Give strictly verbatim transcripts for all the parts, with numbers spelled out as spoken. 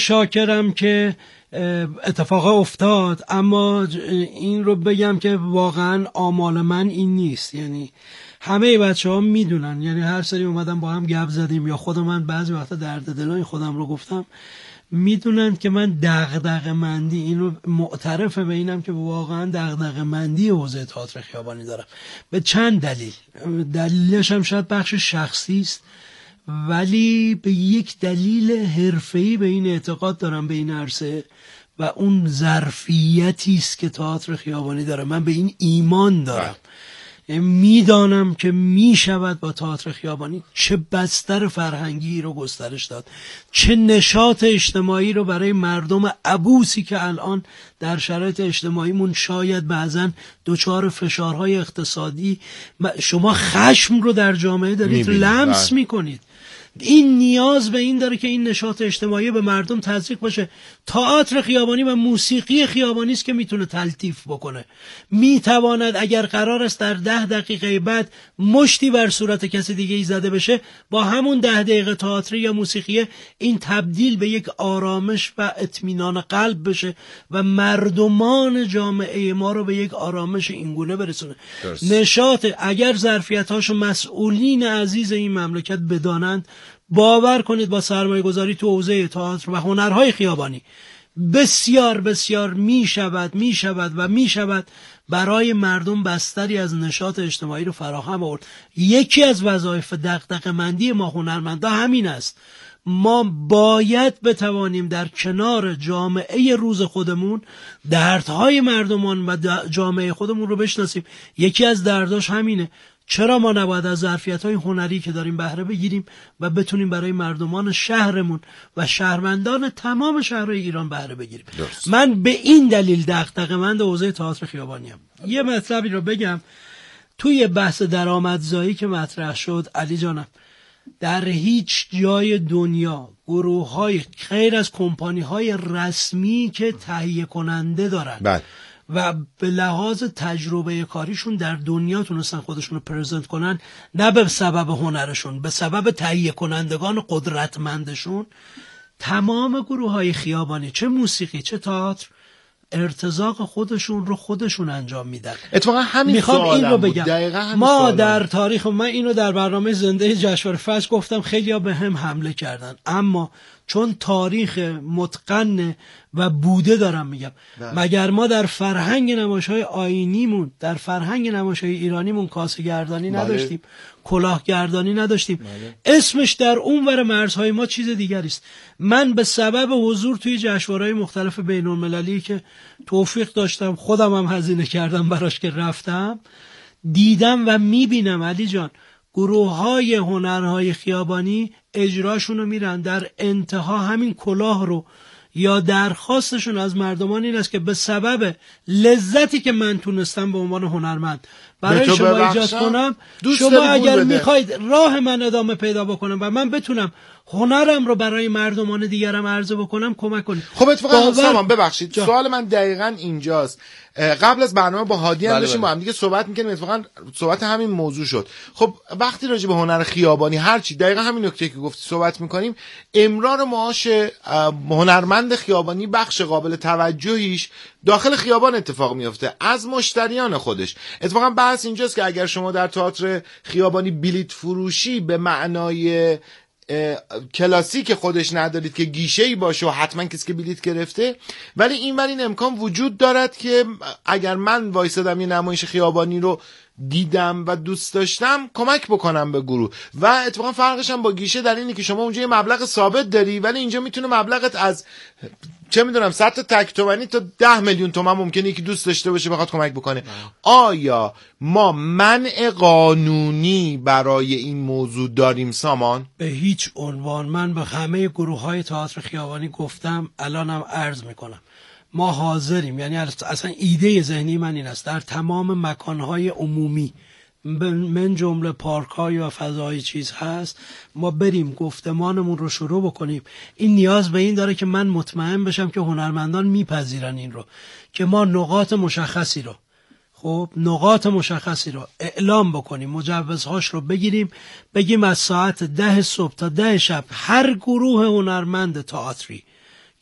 شاکرم که اتفاق افتاد، اما این رو بگم که واقعا آمال من این نیست. یعنی همه بچه ها میدونن، یعنی هر سری اومدم با هم گپ زدیم یا خود من بعضی وقتا درد دلای خودم رو گفتم، میدونن که من دغدغه مندی، این رو معترف به اینم که واقعا دغدغه مندی حوزه تئاتر خیابانی دارم به چند دلیل. دلیلش هم شاید بخش شخصی است، ولی به یک دلیل حرفه‌ای به این اعتقاد دارم به این عرصه و اون ظرفیتی است که تئاتر خیابانی داره. من به این ایمان دارم، میدانم که میشود با تئاتر خیابانی چه بستر فرهنگی رو گسترش داد، چه نشاط اجتماعی رو برای مردم عبوسی که الان در شرایط اجتماعیمون شاید بعضن دچار فشارهای اقتصادی، شما خشم رو در جامعه دارید لمس میکنید. این نیاز به این داره که این نشاط اجتماعی به مردم تزریق باشه. تئاتر خیابانی و موسیقی خیابانی است که میتونه تلطیف بکنه، میتواند اگر قرار است در ده دقیقه بعد مشتی بر صورت کسی دیگه ای زده بشه، با همون ده دقیقه تئاتر یا موسیقی این تبدیل به یک آرامش و اطمینان قلب بشه و مردمان جامعه ما رو به یک آرامش اینگونه برسونه. درست. نشاط اگر ظرفیت‌هاشو مسئولین عزیز این مملکت بدانند، باور کنید با سرمایه گذاری تو حوزه تئاتر و هنرهای خیابانی بسیار بسیار می شود می شود و می شود برای مردم بستری از نشاط اجتماعی رو فراهم آورد. یکی از وظایف دغدغه‌مندی ما هنرمندا همین است. ما باید بتوانیم در کنار جامعه روز خودمون دردهای مردمان و جامعه خودمون رو بشناسیم. یکی از درداش همینه. چرا ما نباید از ظرفیت‌های هنری که داریم بهره بگیریم و بتونیم برای مردمان شهرمون و شهروندان تمام شهرهای ایران بهره بگیریم؟ درست. من به این دلیل دغدغه‌مند حوزه تئاتر خیابانیم. یه مطلبی رو بگم، توی بحث درآمدزایی که مطرح شد علی جانم، در هیچ جای دنیا گروه‌های غیر از کمپانی‌های رسمی که تهیه کننده دارن بله. و به لحاظ تجربه کاریشون در دنیا تونستن خودشون رو پرزنت کنن، نه به سبب هنرشون، به سبب تهیه کنندگان قدرتمندشون، تمام گروه‌های خیابانی چه موسیقی چه تئاتر ارتزاق خودشون رو خودشون انجام میدن. اتفاقا همین میخوام این رو بگم، همین ما در تاریخ، من اینو در برنامه زنده جشنواره فجر گفتم، خیلیا به هم حمله کردن، اما چون تاریخ متقن و بوده دارم میگم ده. مگر ما در فرهنگ نمایش‌های آیینیمون، در فرهنگ نمایش‌های ایرانیمون کاسه گردانی نداشتیم، کلاه گردانی نداشتیم، بله. اسمش در اونور مرزهای ما چیز دیگری است. من به سبب حضور توی جشنواره‌های مختلف بین‌المللی که توفیق داشتم، خودم هم هزینه کردم براش که رفتم، دیدم و میبینم علی جان گروه‌های هنرهای خیابانی اجراشون رو میرن، در انتها همین کلاه رو یا درخواستشون از مردمان این است که به سبب لذتی که من تونستم به عنوان هنرمند برای شما ایجاد کنم، شما اگر میخواید راه من ادامه پیدا بکنم و من بتونم هنرم رو برای مردمان دیگرم عرضه بکنم، کمک کنید. خب اتفاقا سامان ببخشید جا. سوال من دقیقاً اینجاست. قبل از برنامه با هادی هم داشتیم با هم دیگه صحبت می‌کردیم، اتفاقا صحبت همین موضوع شد. خب وقتی راجع به هنر خیابانی هر چی دقیقاً همین نکته که گفتی صحبت می‌کنیم، امرار معاش هنرمند خیابانی بخش قابل توجهیش داخل خیابان اتفاق میفته از مشتریان خودش. اتفاقا بحث اینجاست که اگر شما در تئاتر خیابانی بلیت فروشی به معنای کلاسیک خودش ندارید که گیشه‌ای باشه و حتما کسی که بلیت گرفته، ولی این ولی این امکان وجود دارد که اگر من وایسادم یه نمایش خیابانی رو دیدم و دوست داشتم کمک بکنم به گروه. و اتفاقا فرقش هم با گیشه در اینه که شما اونجا یه مبلغ ثابت داری، ولی اینجا میتونه مبلغت از چه میدونم صد تا تک تومانی تا ده میلیون تومان ممکنه یکی دوست داشته باشه بخواد کمک بکنه. آیا ما منع قانونی برای این موضوع داریم سامان؟ به هیچ عنوان. من به همه گروه‌های تئاتر خیابانی گفتم، الانم عرض میکنم، ما حاضریم، یعنی اصلا ایده ذهنی من این است در تمام مکانهای عمومی من جمله پارک‌های و فضای چیز هست، ما بریم گفتمانمون رو شروع بکنیم. این نیاز به این داره که من مطمئن بشم که هنرمندان میپذیرن این رو، که ما نقاط مشخصی رو خب نقاط مشخصی رو اعلام بکنیم، مجوزهاش رو بگیریم، بگیم از ساعت ده صبح تا ده شب هر گروه هنرمند تئاتری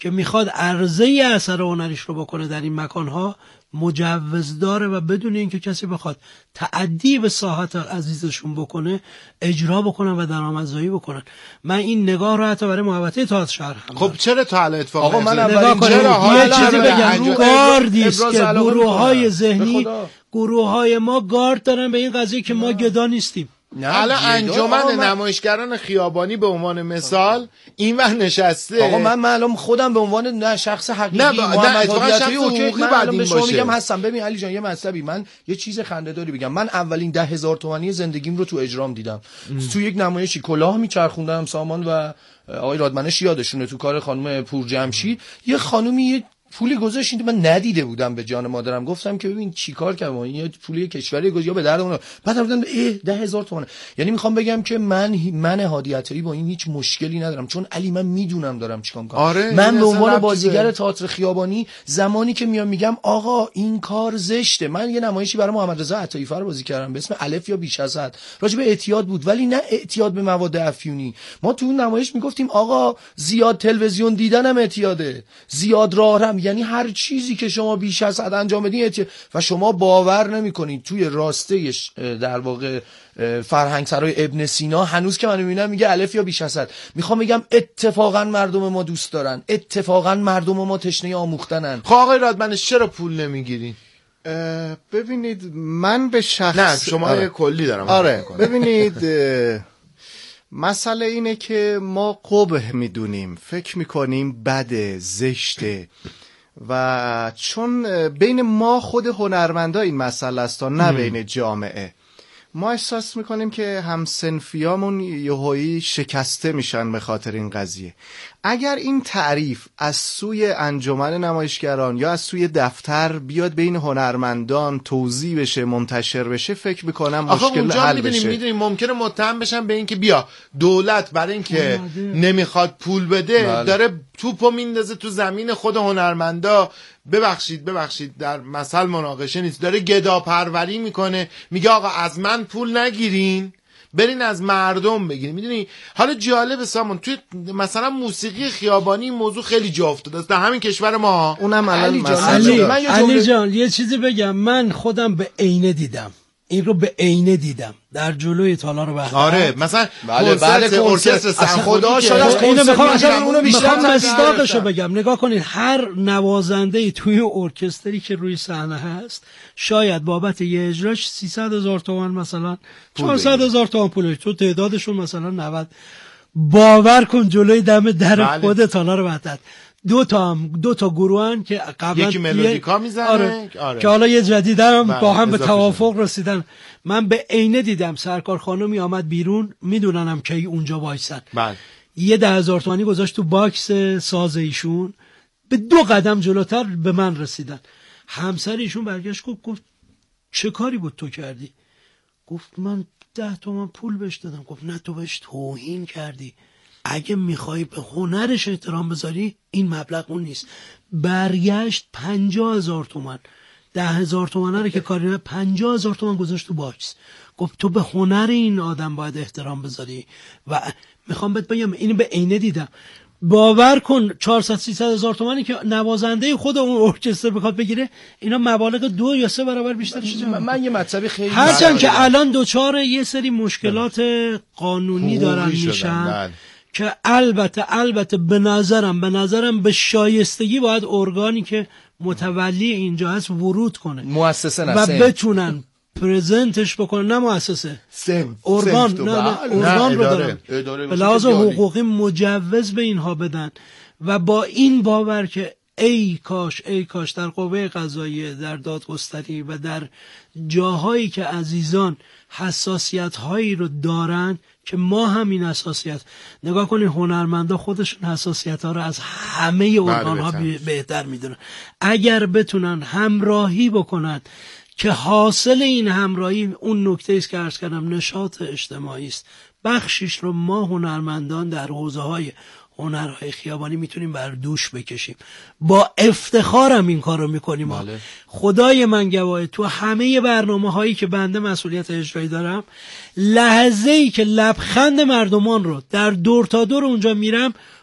که میخواد عرضه ی اثر هنریش رو بکنه در این مکانها مجوز داره و بدون اینکه کسی بخواد تعدی به ساحت عزیزشون بکنه اجرا بکنن و درآمدزایی بکنن. من این نگاه رو حتی برای محوطه تئاتر شهر هم خب چرا تا الان اتفاق آقا من نگاه کنید یه چیزی بگم گاردیست که گروه های ذهنی گروه های ما گارد دارن به این قضیه که ما گدا نیستیم. حالا انجمن نمایشگران خیابانی به عنوان مثال این وقت نشسته. آقا من معلوم خودم به عنوان نه شخص حقیقی نه محمد هادی‌عطایی اوکی من الان به شما میگم هستم. ببین علی جان یه مطلبی من یه چیز خنده‌داری بگم. من اولین ده هزار تومانی زندگیم رو تو اجرام دیدم. ام. تو یک نمایشی کلاه میچرخوندم سامان و آقای رادمنش یادشونه تو کار خانم پورجمشید یه خانومی پولی گذاشتین من ندیده بودم به جان مادرم گفتم که ببین چیکار کردم این پولی کشوری گذاشت یا به دردمون بعد گفتم اه ده هزار تومانه. یعنی میخوام بگم که من من هادی‌عطایی با این هیچ مشکلی ندارم چون علی من میدونم دارم چیکار میکنم. آره من به عنوان بازیگر تئاتر خیابانی زمانی که میام میگم آقا این کار زشته. من یه نمایشی برای محمد رضا عطایی‌فر بازی کردم به اسم الف یا بیش از حد راجع به اعتیاد بود ولی نه اعتیاد به مواد افیونی. ما تو اون نمایش میگفتیم آقا زیاد تلویزیون دیدن هم اعتیاده زیاد راهرم یعنی هر چیزی که شما بیش از حد انجام بدین و شما باور نمی‌کنید توی راسته در واقع فرهنگ سرای ابن سینا هنوز که من میبینم میگه الف یا بیش از حد. میخوام بگم اتفاقا مردم ما دوست دارن اتفاقا مردم ما تشنه آموختنن. خب آقای رادمنش چرا پول نمیگیرین؟ ببینید من به شخص نه شما آره. کلی دارم آره ببینید مسئله اینه که ما قبح میدونیم فکر میکنیم بده زشته و چون بین ما خود هنرمندا این مسئله است نه بین جامعه ما احساس میکنیم که همسنفیامون یهویی شکسته میشن به خاطر این قضیه. اگر این تعریف از سوی انجمن نمایشگران یا از سوی دفتر بیاد بین هنرمندان توزیع بشه منتشر بشه فکر میکنم مشکل حل بشه. میدونیم ممکنه متهم بشن به اینکه بیا دولت برای اینکه نمیخواد پول بده بله. داره توپو میندازه تو زمین خود هنرمندا. ببخشید ببخشید در مثل مناقشه نیست داره گدا پروری میکنه میگه آقا از من پول نگیرین برین از مردم بگیرین. میدونی حالا جالب سامان توی مثلا موسیقی خیابانی موضوع خیلی جا افتاده است در همین کشور ما. اونم الان علی, علی, علی جان یه چیزی بگم من خودم به عینه دیدم این رو به عینه دیدم در جلوی تالار وحدت. آره مثلا بله بعد ارکستر خدا شد از اینو میخوام اونو بیشتر مصداقشو بگم. نگاه کنید هر نوازنده توی ارکستری که روی صحنه هست شاید بابت یه اجراش سیصد هزار تومان مثلا چهارصد هزار تومان پول تو تعدادشون مثلا نود. باور کن جلوی دم در بله. خود تالار وحدت دو تا هم دو تا گروهن که قبلا یکی ملودیکا میزنه آره. آره. که حالا یه جدیدن هم با هم به توافق رسیدن. من به عینه دیدم سرکار خانمی آمد بیرون میدوننم کی اونجا وایسن بله. یه ده هزار تومانی گذاشت تو باکس ساز ایشون به دو قدم جلوتر به من رسیدن. همسر ایشون برگشت گفت گفت چه کاری بود تو کردی؟ گفت من ده تومن پول بهش دادم. گفت نه تو بهش توهین کردی. اگه میخوای به هنرش احترام بذاری این مبلغ اون نیست. برگشت پنجاه هزار تومن ده هزار تومنه رو که کاری نه پنجاه هزار تومن گذاشت تو باکس. گفت تو به هنر این آدم باید احترام بذاری و میخوام بهت بگم اینو به عینه دیدم. باور کن چهارصد سیصد هزار تومانی که نوازنده خود اون ارکستر بخواد بگیره اینا مبالغ دو یا سه برابر بیشتر شده. من, من یه مطلبی خیلی هرچند که الان دوچار یه سری مشکلات قانونی دارن میشن که البته البته به نظرم به نظرم به شایستگی باید ارگانی که متولی اینجا هست ورود کنه مؤسسه نه و بتونن پرزنتش بکنن نه مؤسسه ارگان نه, نه ارگان رو دارن به لحاظ حقوقی مجوز به اینها بدن و با این باور که ای کاش ای کاش در قوه قضاییه در دادگستری و در جاهایی که عزیزان حساسیت هایی رو دارن که ما هم این حساسیت نگاه کنید هنرمندا خودشون حساسیت ها رو از همه ارگان ها بهتر میدونن. اگر بتونن همراهی بکنن که حاصل این همراهی اون نکته است که عرض کردم نشاط اجتماعی است بخشش رو ما هنرمندان در حوزه های هنرهای خیابانی میتونیم بر دوش بکشیم. با افتخارم این کار رو میکنیم. بله. خدای من گواهه تو همه برنامه هایی که بنده مسئولیت اجرایی دارم لحظه ای که لبخند مردمان رو در دور تا دور اونجا میرم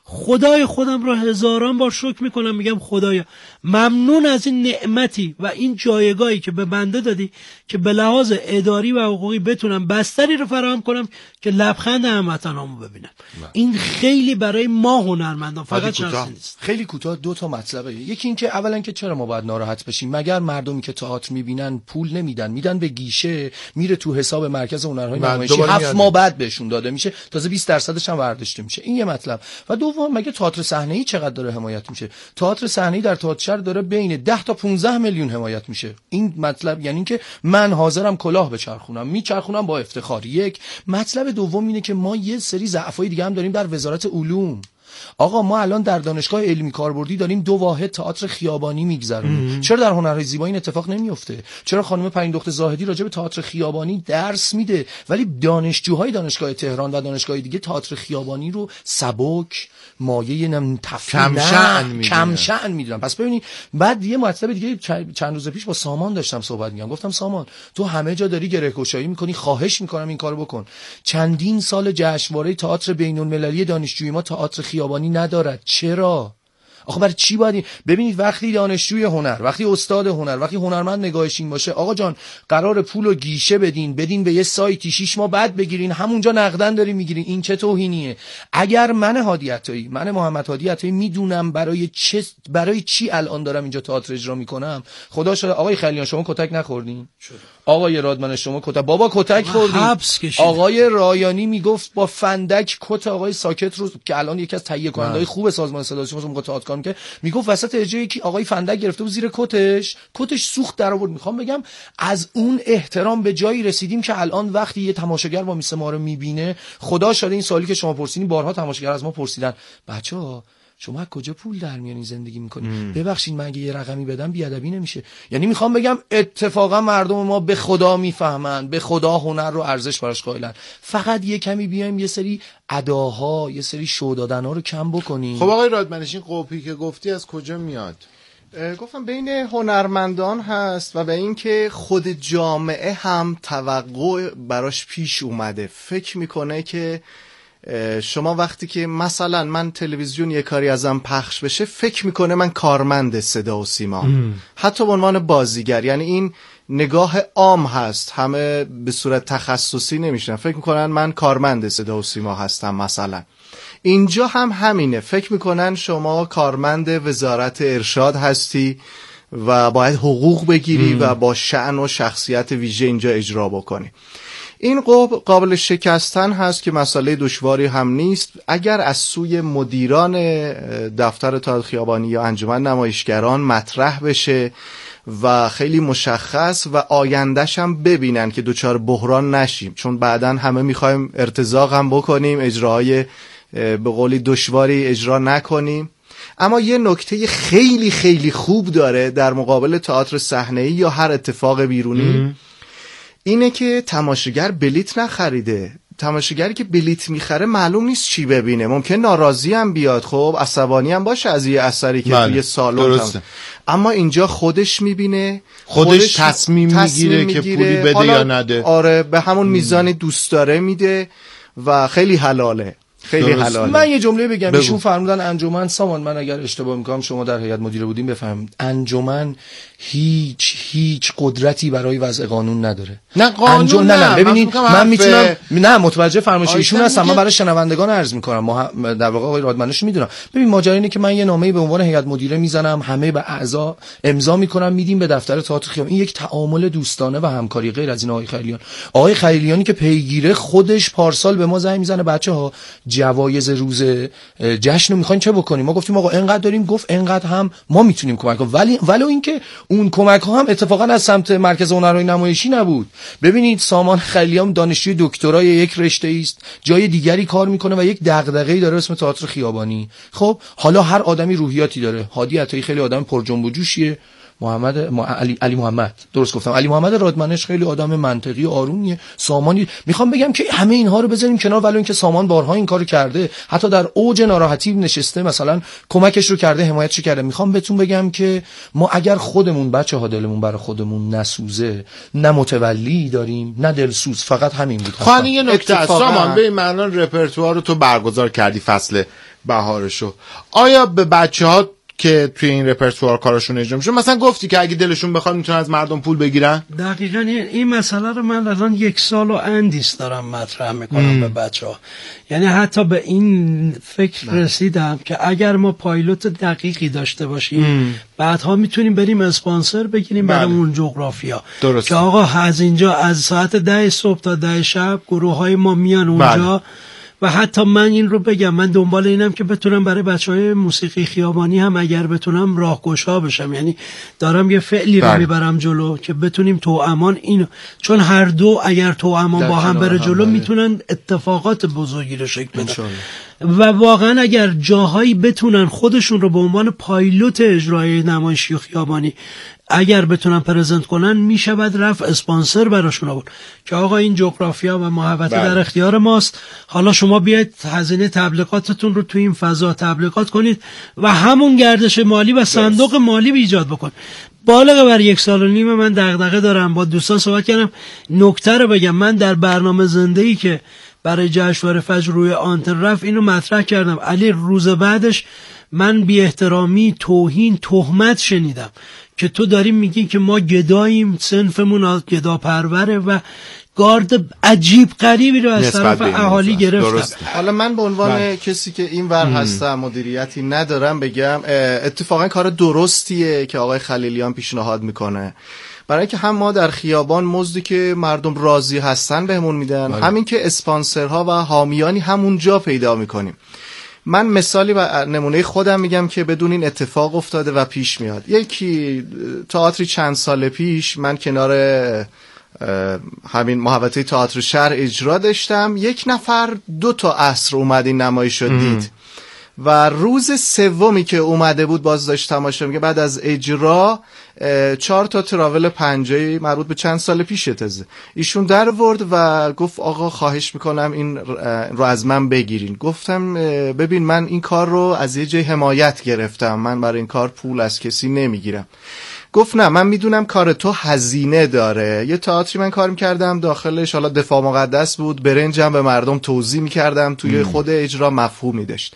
خدای خودم را هزاران بار شکر میکنم، میگم خدایا ممنون از این نعمتی و این جایگاهی که به بنده دادی که به لحاظ اداری و حقوقی بتونم بستری رو فراهم کنم که لبخند هموطنامو ببینم. این خیلی برای ما هنرمندان فقط شخصی نیست. خیلی کوتاه دو تا مطلبه. یکی این که اولا که چرا ما باید ناراحت بشیم؟ مگر مردمی که تئاتر میبینن پول نمیدن، میدن به گیشه، میره تو حساب مرکز هنرهای نمایشی، هفت ماه بعد بهشون داده میشه، تازه بیست درصدش هم برداشته میشه. این یه مطلب. و دوم مگه تئاتر صحنه‌ای چقدر داره حمایت میشه؟ تئاتر صحنه‌ای در تئاتر شهر داره بین ده تا پانزده میلیون حمایت میشه. این مطلب یعنی که من حاضرم کلاه بچرخونم، میچرخونم با افتخار. یک مطلب دوم اینه که ما یه سری ضعفای دیگه هم داریم در وزارت علوم. آقا ما الان در دانشگاه علمی کاربردی داریم دو واحد تئاتر خیابانی میگذرونیم. چرا در هنرهای زیبا این اتفاق نمیفته؟ چرا خانم پرین‌دخت زاهدی راجع به تئاتر خیابانی درس میده ولی دانشجوهای دانشگاه تهران و دانشگاه دیگه تئاتر خیابانی رو سبک، مایه نم تفریح، کم شأن میدونن کم شأن میدونن. پس ببینید بعد یه مطلب دیگه چند روز پیش با سامان داشتم صحبت می‌کردم، گفتم سامان تو همه جا داری گره‌گشایی می‌کنی، خواهش می‌کنم این کارو بکن. چندین سال جشنواره تئاتر بین‌المللی دانشجویی ما تئاتر خیابانی ندارد. چرا؟ آخه برای چی باید این؟ ببینید وقتی دانشجوی هنر، وقتی استاد هنر، وقتی هنرمند نگاهش این باشه آقا جان قرار پول و گیشه بدین بدین به یه سایتی شش ماه بعد بگیرین همونجا نقدن دارین میگیرین، این چه توهینیه؟ اگر من هادی عطایی، من محمد هادی عطایی میدونم برای چه برای چی الان دارم اینجا تئاتر اجرا میکنم، خدا شده آقای خلیان شما کتک نخوردین؟ آقای رادمن شما کتک بابا کتک خوردین؟ آقای رایانی میگفت با فندک کت آقای ساکت رو که الان یکی از تهیه کننده‌های خوب سازمان صدا و سیما موقع تئاتر که میگفت وسط اجرایی که آقای فندک گرفته بود زیر کتش، کتش سوخت در آورد. میخوام بگم از اون احترام به جایی رسیدیم که الان وقتی یه تماشاگر با میسه ما رو میبینه، خدا شده این سوالی که شما پرسیدین بارها تماشاگر از ما پرسیدن بچه‌ها شما از کجا پول در میارین زندگی میکنین؟ ببخشید من اگه یه رقمی بدم بیادبی نمیشه. یعنی میخوام بگم اتفاقا مردم ما به خدا میفهمن، به خدا هنر رو ارزش براش قائلن. فقط یه کمی بیایم یه سری اداها، یه سری شو دادن‌ها رو کم بکنیم. خب آقای رادمنش این قوپی که گفتی از کجا میاد؟ گفتم بین هنرمندان هست و به این که خود جامعه هم توقع براش پیش اومده. فکر میکنه که شما وقتی که مثلا من تلویزیون یه کاری ازم پخش بشه فکر میکنه من کارمند صدا و سیما، حتی به عنوان بازیگر. یعنی این نگاه عام هست، همه به صورت تخصصی نمیشن، فکر میکنن من کارمند صدا و سیما هستم. مثلا اینجا هم همینه، فکر میکنن شما کارمند وزارت ارشاد هستی و باید حقوق بگیری ام. و با شأن و شخصیت ویژه اینجا اجرا بکنی. این قابل شکستن هست که مسئله دشواری هم نیست اگر از سوی مدیران دفتر تئاتر خیابانی یا انجمن نمایشگران مطرح بشه و خیلی مشخص و آیندهش هم ببینن که دوچار بحران نشیم، چون بعدن همه میخوایم ارتزاق هم بکنیم، اجراهای به قولی دشواری اجرا نکنیم. اما یه نکته خیلی خیلی خوب داره در مقابل تئاتر صحنه‌ای یا هر اتفاق بیرونی، اینه که تماشاگر بلیت نخریده. تماشاگری که بلیت میخره معلوم نیست چی ببینه، ممکن ناراضی هم بیاد، خب عصبانی هم باشه از یه اثری که توی سالن، اما اینجا خودش میبینه، خودش, خودش تصمیم, تصمیم میگیره, میگیره که پولی بده یا نده. آره به همون میزانی دوست داره میده و خیلی حلاله، خیلی حلاله. من یه جمله بگم، ایشون فرمودن انجمن سامان، من اگر اشتباه میکنم شما در هیئت مدیره بودین بفهمید، انجمن هیچ هیچ قدرتی برای وضع قانون نداره. نه قانون انجم... نه نه ببینید من, من میتونم نه متوجه فرمایش ایشون هستم، من برای شنوندگان عرض میکنم، ما در واقع آقای رادمنش میدونم. ببین ماجرا اینه که من یه نامه‌ای به عنوان هیئت مدیره میزنم، همه به اعضا امضا میکنم، میدیم به دفتر تئاتر خیابانی. این یک تعامل دوستانه و همکاری، غیر از این آقای خلیلیان. آقای خلیلیانی که پیگیره خودش پارسال به ما زنگ میزنه بچه‌ها جوایز روز جشن رو میخواین چه بکنیم؟ ما گفتیم آقا اینقدر داریم، گفت اینقدر هم ما میتونیم کمک کنیم، ولی ولو اینکه اون کمک ها هم اتفاقا از سمت مرکز هنرهای نمایشی نبود. ببینید سامان خلیلیان دانشجوی دکترای یک رشته است، جای دیگری کار میکنه و یک دغدغه‌ای داره اسم تئاتر خیابانی. خب حالا هر آدمی روحیاتی داره، هادی عطایی خیلی آدم پر جنب و جوشیه، محمد م... علی... علی محمد درست گفتم علی محمد رادمنش خیلی آدم منطقی و آرومیه. سامانی میخوام بگم که همه اینها رو بذاریم کنار، ولی اینکه سامان بارها این کارو کرده، حتی در اوج ناراحتی نشسته مثلا کمکش رو کرده، حمایتش رو کرده. میخوام بهتون بگم که ما اگر خودمون بچه‌ها دلمون برای خودمون نسوزه، نه متولی داریم نه دلسوز، فقط همین بود. خب یه نکته سامان به معنا رپرتوار رو تو برگزار کردی فصل بهارشو. آیا به بچه‌ها که توی این رپرتوار کارشون اجرا میشه مثلا گفتی که اگه دلشون بخواد میتونن از مردم پول بگیرن؟ دقیقاً این مسئله رو من الان یک سال و اندیس دارم مطرح میکنم به بچه‌ها. یعنی حتی به این فکر رسیدم که اگر ما پایلوت دقیقی داشته باشیم ام. بعدها میتونیم بریم اسپانسر بگیریم برای اون جغرافیا. درست. که آقا از اینجا از ساعت ده صبح تا ده شب گروه های ما میان اونجا بله. و حتی من این رو بگم، من دنبال اینم که بتونم برای بچهای موسیقی خیابانی هم اگر بتونم راهگشا بشم، یعنی دارم یه فعلی رو میبرم جلو که بتونیم توامان اینو، چون هر دو اگر توامان با هم بره جلو هم میتونن اتفاقات بزرگی رو شکل بدن و واقعا اگر جاهایی بتونن خودشون رو به عنوان پایلوت اجرای نمایشی و خیابانی اگر بتونن پرزنت کنن میشه بعد رفت اسپانسر براشون آورد که آقا این جغرافیا و محوطه در اختیار ماست، حالا شما بیاید هزینه تبلیغاتتون رو تو این فضا تبلیغات کنید و همون گردش مالی و صندوق مالی ایجاد بکن. بالغ بر یک سال و نیم من دغدغه دارم، با دوستان صحبت کردم. نکته رو بگم، من در برنامه زنده‌ای که برای جشنواره فجر روی آنتن رفت اینو مطرح کردم. علی روز بعدش من بی احترامی، توهین، تهمت شنیدم که تو داری میگی که ما گداییم، صنفمون گدا پروره و گارد عجیب غریبی رو از طرف اهالی گرفتم. حالا من به عنوان بله. کسی که این ور هستم، مدیریتی ندارم، بگم اتفاقا کار درستیه که آقای خلیلیان پیشنهاد میکنه، برای که هم ما در خیابان مزدی که مردم راضی هستن بهمون میدن، بله. همین که اسپانسرها و حامیانی همونجا پیدا میکنیم. من مثالی و نمونه خودم میگم که بدون این اتفاق افتاده و پیش میاد. یکی تئاتری چند سال پیش من کنار همین محوطه تئاتر شهر اجرا داشتم، یک نفر دو تا عصر اومد این نمایش رو دید و روز سومی که اومده بود باز داشت تماشا میگه بعد از اجرا چهار تا تراول پنجایی مربوط به چند سال پیشه تازه ایشون در ورد و گفت آقا خواهش میکنم این رو از من بگیرین. گفتم ببین من این کار رو از یه جای حمایت گرفتم، من برای این کار پول از کسی نمیگیرم. گفت نه من میدونم کار تو هزینه داره. یه تئاتری من کار میکردم داخلش حالا دفاع مقدس بود، برنجم به مردم توضیح میکردم، توی خود اجرا مفهومی داشت.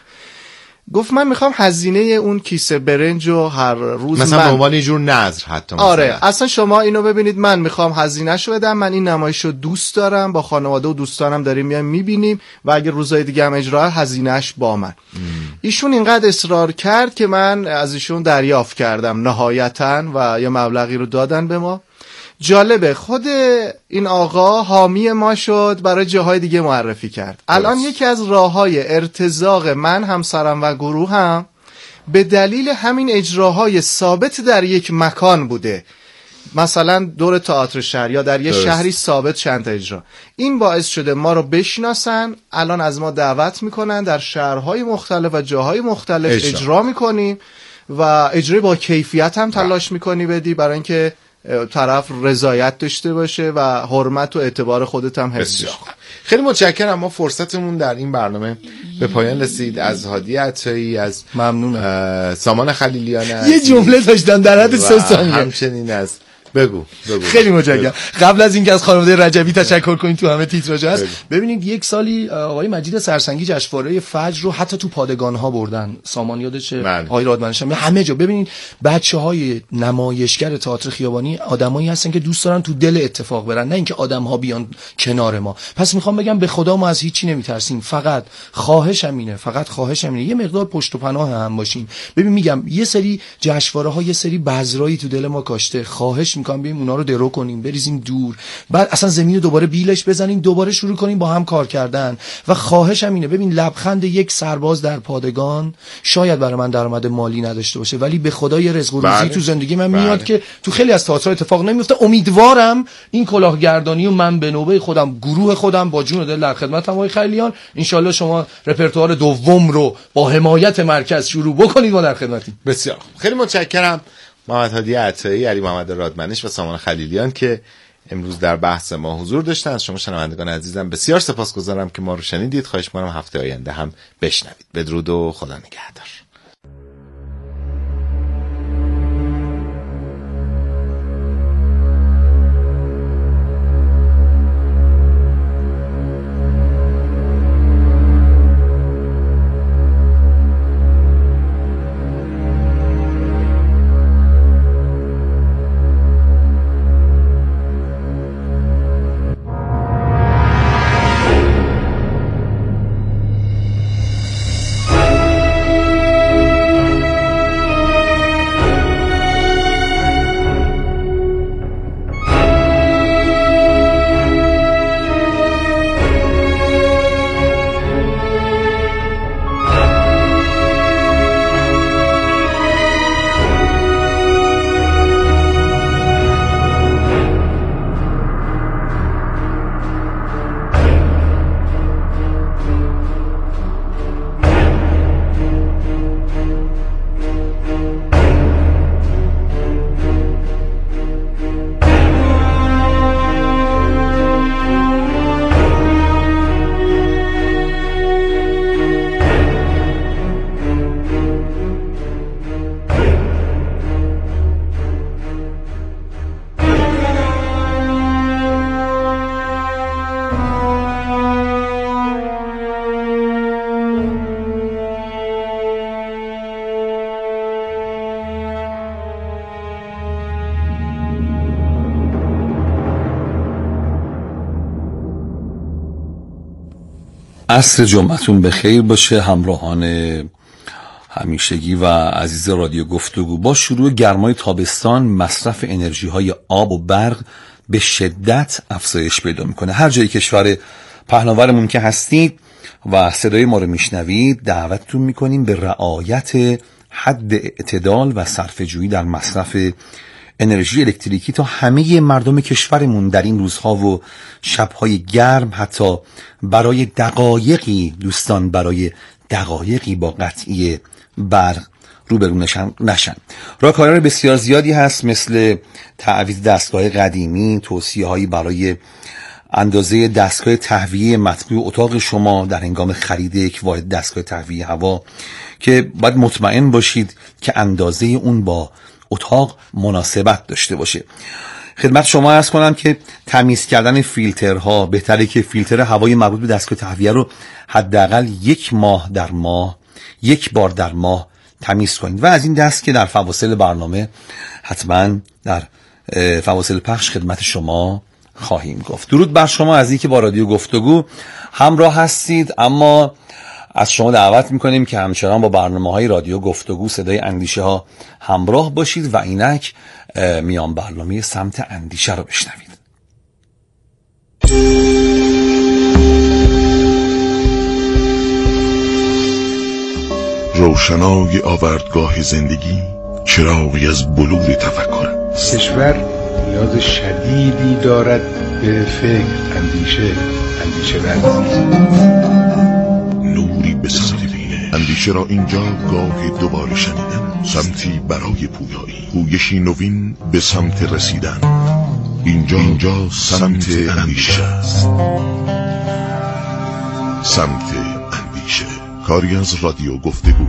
گفت من میخوام هزینه اون کیسه برنج رو هر روز مثلا من... به عنوان یه جور نذر حتی مثلا. آره اصلا شما اینو ببینید، من میخوام هزینه‌شو بدم، من این نمایشو دوست دارم، با خانواده و دوستانم داریم میایم میبینیم و اگه روزهای دیگه هم اجرا هزینه‌اش با من. ام. ایشون اینقدر اصرار کرد که من از ایشون دریافت کردم نهایتاً و یه مبلغی رو دادن به ما. جالبه خود این آقا حامی ما شد، برای جاهای دیگه معرفی کرد. الان یکی از راه‌های ارتزاق من، همسرم و گروه هم به دلیل همین اجراهای ثابت در یک مکان بوده، مثلا دور تئاتر شهر یا در یه درست. شهری ثابت چند تا اجرا. این باعث شده ما رو بشناسن، الان از ما دعوت میکنن در شهرهای مختلف و جاهای مختلف اجرا, اجرا میکنیم و اجرای با کیفیت هم تلاش میکنی بدی برای اینکه طرف رضایت داشته باشه و حرمت و اعتبار خودت هم حفظ شه. خیلی متشکرم. ما فرصتمون در این برنامه به پایان رسید. از هادی عطایی، از ممنونم، سامان خلیلیان، یه جمله داشتم در حد سه ثانیه همچنین از بگو بگو خیلی متشکرم. قبل از اینکه از خانواده رجبی تشکر کنیم تو همه تیتراژ هست، ببینید یک سالی آقای مجید سرسنگی جشنواره فجر رو حتی تو پادگان ها بردن، سامان یادشه، آقای رادمنشم، همه جا. ببینید بچهای نمایشگر تئاتر خیابانی آدمایی هستن که دوست دارن تو دل اتفاق برن، نه اینکه آدم ها بیان کنار ما. پس میخوام بگم به خدا ما از هیچی نمیترسیم، فقط خواهشم اینه فقط خواهشم اینه یه مقدار پشت و پناه هم باشیم. ببین میگم یه سری جشنواره ها یه سری بذرایی تو دل ما کاشته، خواهش میکنم بیایم اونا رو درو کنیم، بریزیم دور، بعد اصلا زمین رو دوباره بیلش بزنیم، دوباره شروع کنیم با هم کار کردن. و خواهشم اینه، ببین لبخند یک سرباز در پادگان شاید برای من درآمد مالی نداشته باشه، ولی به خدا یه رزق و روزی تو زندگی من بله. میاد که تو خیلی از تئاتر اتفاق نمیفته. امیدوارم این کلاهگردانی و من به نوبه خودم، گروه خودم با جون و دل در خدمتم آقای خلیلیان، ان شاءالله شما رپرتوار دوم رو با حمایت مرکز شروع بکنید، ما در خدمتیم. بسیار خیلی متشکرم. محمد هادی عطایی، علی محمد رادمنش و سامان خلیلیان که امروز در بحث ما حضور داشتن. شما شنوندگان عزیزم بسیار سپاسگزارم که ما رو شنیدید. خواهش می‌کنم هفته آینده هم بشنوید. بدرود و خدا نگهدار. عصر جمعتون بخیر باشه همراهان همیشگی و عزیز رادیو گفتگو. با شروع گرمای تابستان مصرف انرژی های آب و برق به شدت افزایش پیدا میکنه. هر جای کشور پهناورمون که هستید و صدای ما رو میشنوید، دعوتتون میکنیم به رعایت حد اعتدال و صرفه‌جویی در مصرف انرژی الکتریکی تا همه مردم کشورمون در این روزها و شبهای گرم حتی برای دقایقی دوستان برای دقایقی با قطعی برق روبرو نشن, نشن. راهکارهای بسیار زیادی هست، مثل تعویض دستگاه قدیمی، توصیه هایی برای اندازه دستگاه تهویه مطبوع اتاق شما در هنگام خرید یک واحد دستگاه تهویه هوا که باید مطمئن باشید که اندازه اون با اتاق مناسبت داشته باشه. خدمت شما عرض کنم که تمیز کردن فیلترها، بهتره که فیلتر هوای مربوط به دستگاه تهویه رو حداقل یک ماه در ماه یک بار در ماه تمیز کنید و از این دست که در فواصل برنامه حتما در فواصل پخش خدمت شما خواهیم گفت. درود بر شما از اینکه با رادیو گفتگو همراه هستید، اما از شما دعوت میکنیم که همچنان با برنامه‌های رادیو گفتگو صدای اندیشه ها همراه باشید و اینک میان برنامه سمت اندیشه رو بشنوید. روشنای آوردگاه زندگی، چراغی از بلور تفکر. کشور نیاز شدیدی دارد به فکر، اندیشه، اندیشه ورزی، نوری به سمت بینه. اندیشه را اینجا گاه دوباره شنیدن، سمتی برای پویایی، پویشی نوین به سمت رسیدن. اینجا اینجا سمت اندیشه است. سمت اندیشه، کاری از رادیو گفتگو.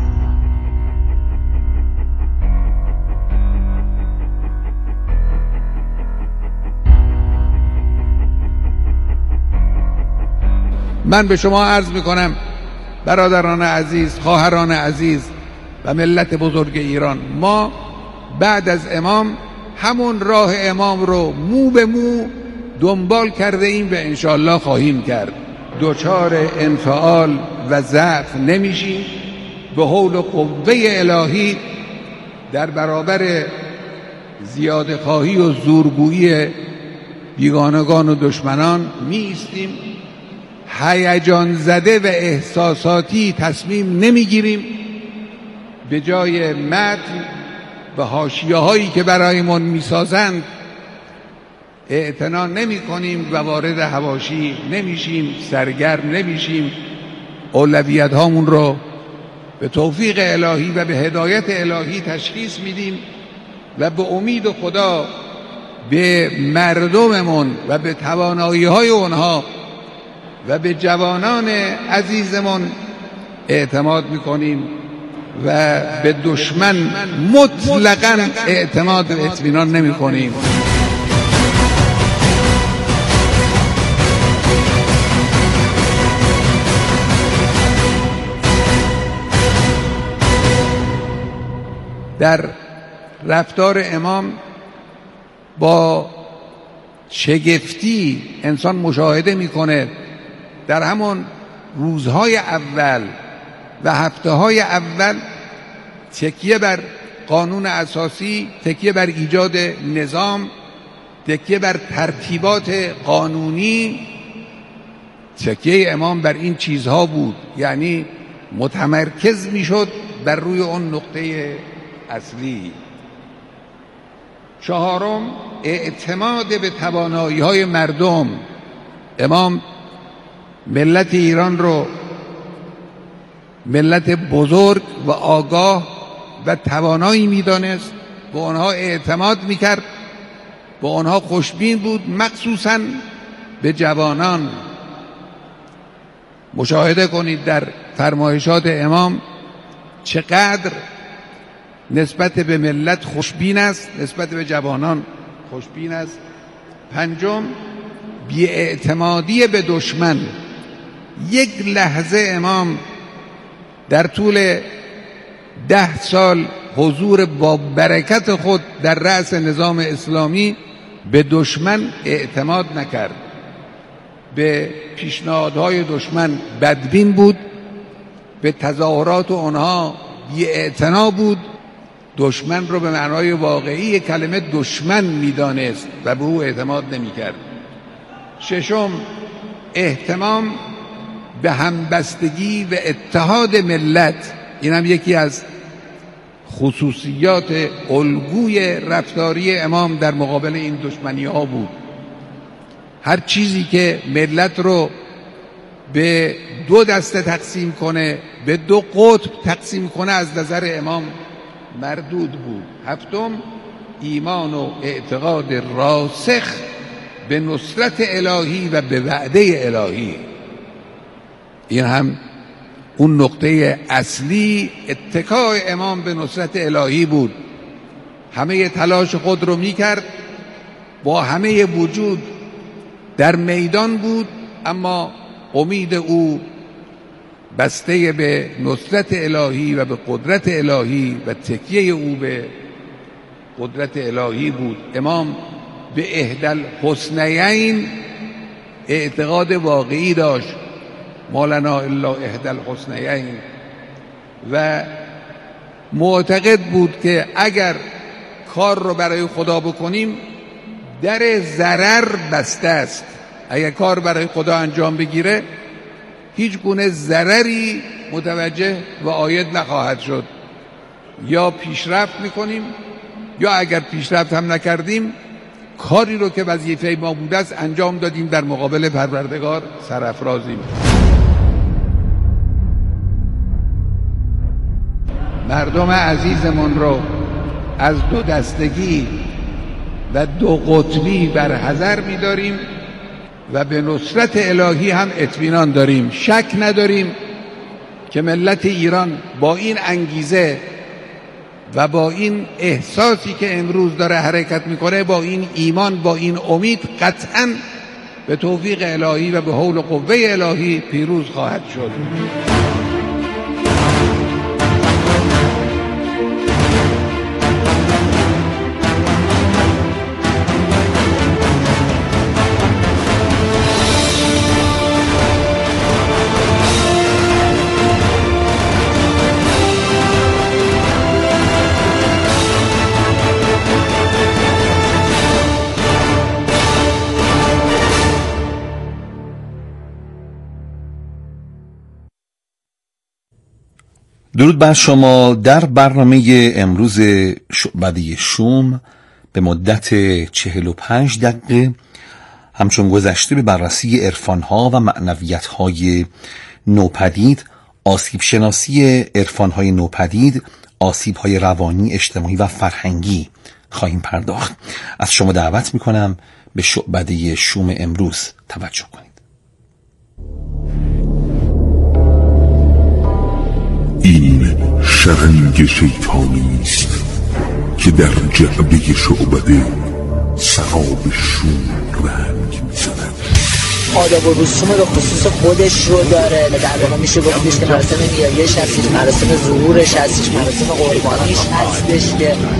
من به شما عرض میکنم برادران عزیز، خواهران عزیز و ملت بزرگ ایران، ما بعد از امام همون راه امام رو مو به مو دنبال کرده ایم و انشاءالله خواهیم کرد. دوچار انفعال و ضعف نمیشیم، به حول و قوه الهی در برابر زیاده خواهی و زورگویی بیگانگان و دشمنان می ایستیم. هیجان زده و احساساتی تصمیم نمیگیریم، به جای متن و حاشیه هایی که برایمون میسازند اعتنا نمی کنیم و وارد حواشی نمیشیم، سرگرم نمیشیم. اولویت هامون رو به توفیق الهی و به هدایت الهی تشخیص میدیم و به امید خدا به مردممون و به توانایی های اونها و به جوانان عزیزمون اعتماد میکنیم و به دشمن مطلقاً اعتماد و اطمینان نمیکنیم. در رفتار امام با شگفتی انسان مشاهده میکنه در همون روزهای اول و هفته‌های اول تکیه بر قانون اساسی، تکیه بر ایجاد نظام، تکیه بر ترتیبات قانونی، تکیه امام بر این چیزها بود. یعنی متمرکز میشد بر روی اون نقطه اصلی. چهارم، اعتماد به توانایی‌های مردم. امام ملت ایران رو ملت بزرگ و آگاه و توانایی میدانست، به آنها اعتماد میکرد، به آنها خوشبین بود، مخصوصاً به جوانان. مشاهده کنید در فرمایشات امام چقدر نسبت به ملت خوشبین است، نسبت به جوانان خوشبین است. پنجم، بی‌اعتمادی به دشمن. یک لحظه امام در طول ده سال حضور با برکت خود در رأس نظام اسلامی به دشمن اعتماد نکرد، به پیشنهادهای دشمن بدبین بود، به تظاهرات آنها بی‌اعتنا بود، دشمن رو به معنای واقعی کلمه دشمن می‌دانست و به او اعتماد نمی‌کرد. ششم، اهتمام به همبستگی و اتحاد ملت. این هم یکی از خصوصیات الگوی رفتاری امام در مقابل این دشمنی ها بود. هر چیزی که ملت رو به دو دسته تقسیم کنه، به دو قطب تقسیم کنه، از نظر امام مردود بود. هفتم، ایمان و اعتقاد راسخ به نصرت الهی و به وعده الهی. این هم اون نقطه اصلی اتکای امام به نصرت الهی بود. همه تلاش خود رو میکرد، با همه وجود در میدان بود، اما امید او بسته به نصرت الهی و به قدرت الهی و تکیه او به قدرت الهی بود. امام به احدی الحسنیین اعتقاد واقعی داشت، ما لنا الا احدی الحسنیین، و معتقد بود که اگر کار رو برای خدا بکنیم در ضرر بسته است. اگر کار برای خدا انجام بگیره هیچ گونه ضرری متوجه و عاید نخواهد شد. یا پیشرفت میکنیم، یا اگر پیشرفت هم نکردیم کاری رو که وظیفه ما بوده است انجام دادیم، در مقابل پروردگار سرافرازیم. مردم عزیزمون رو از دو دستگی و دو قطبی برحذر می‌داریم و به نصرت الهی هم اطمینان داریم. شک نداریم که ملت ایران با این انگیزه و با این احساسی که امروز داره حرکت میکنه، با این ایمان، با این امید، قطعاً به توفیق الهی و به حول و قوه الهی پیروز خواهد شد. درود بر شما. در برنامه امروز شعبده شوم به مدت چهل و پنج دقیقه همچون گذشته به بررسی عرفان‌ها و معنویت‌های نوپدید، آسیب شناسی عرفان‌های نوپدید، آسیب‌های روانی، اجتماعی و فرهنگی خواهیم پرداخت. از شما دعوت می‌کنم به شعبده شوم امروز توجه کنید. این شرنگ شیطانی است که در جعبه شعبده سراب شور رنگ می‌زند. آداب و رسوم به خصوص خودش رو داره، در واقع میشه گفتش که مراسم نیایش هستش، مراسم ظهورش هستش، مراسم قربانیش هستش که